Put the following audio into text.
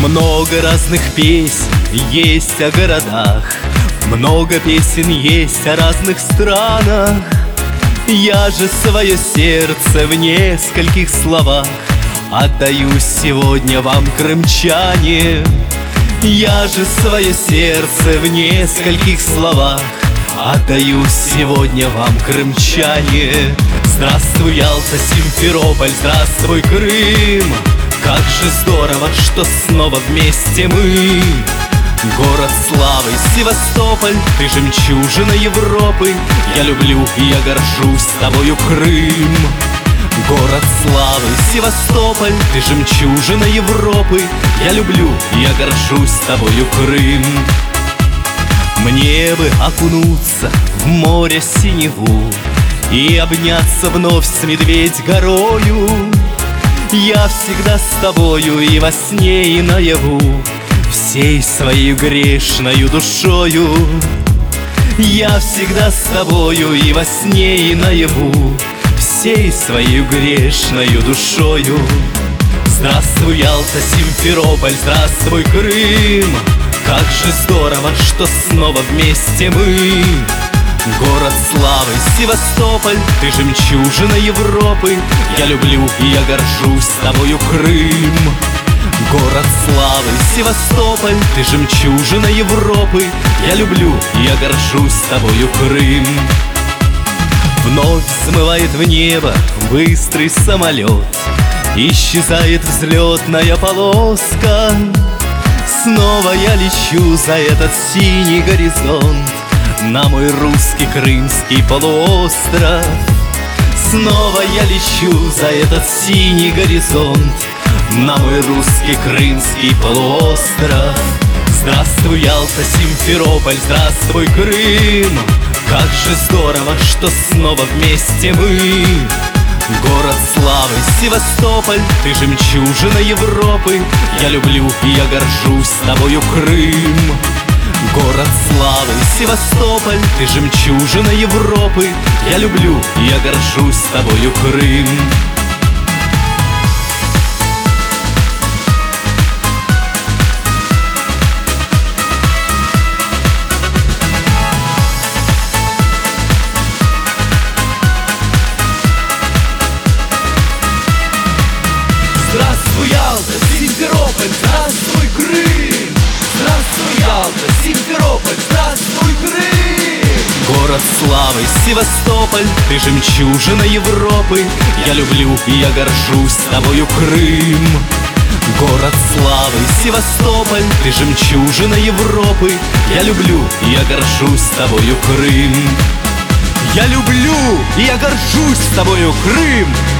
Много разных песен есть о городах, много песен есть о разных странах. Я же свое сердце в нескольких словах отдаю сегодня вам, крымчане. Я же свое сердце в нескольких словах отдаю сегодня вам, крымчане. Здравствуй, Ялта, Симферополь, здравствуй, Крым. Как же здорово, что снова вместе мы. Город славы, Севастополь, ты жемчужина Европы. Я люблю и я горжусь тобою, Крым. Город славы, Севастополь, ты жемчужина Европы. Я люблю и я горжусь тобою, Крым. Мне бы окунуться в море синеву и обняться вновь с Медведь горою. Я всегда с тобою и во сне, и наяву, всей своей грешною душою. Я всегда с тобою и во сне, и наяву, всей своей грешною душою. Здравствуй, Ялта, Симферополь, здравствуй, Крым. Как же здорово, что снова вместе мы. Город славы, Севастополь, ты жемчужина Европы. Я люблю и я горжусь тобою, Крым. Город славы, Севастополь, ты жемчужина Европы. Я люблю и я горжусь тобою, Крым. Вновь взмывает в небо быстрый самолет, исчезает взлетная полоска. Снова я лечу за этот синий горизонт, на мой русский крымский полуостров. Снова я лечу за этот синий горизонт, на мой русский крымский полуостров. Здравствуй, Ялта, Симферополь, здравствуй, Крым. Как же здорово, что снова вместе мы. Город славы, Севастополь, ты жемчужина Европы. Я люблю и я горжусь тобою, Крым. Город славы, Севастополь, ты жемчужина Европы. Я люблю и я горжусь тобою, Крым. Здравствуй, Ялта, Симферополь, здравствуй, Крым. Здравствуй, Ялта, Симферополь, здравствуй, Крым. Город славы, Севастополь, ты жемчужина Европы. Я люблю и я горжусь тобою, Крым. Город славы, Севастополь, ты жемчужина Европы. Я люблю и я горжусь тобою, Крым. Я люблю и я горжусь тобою, Крым.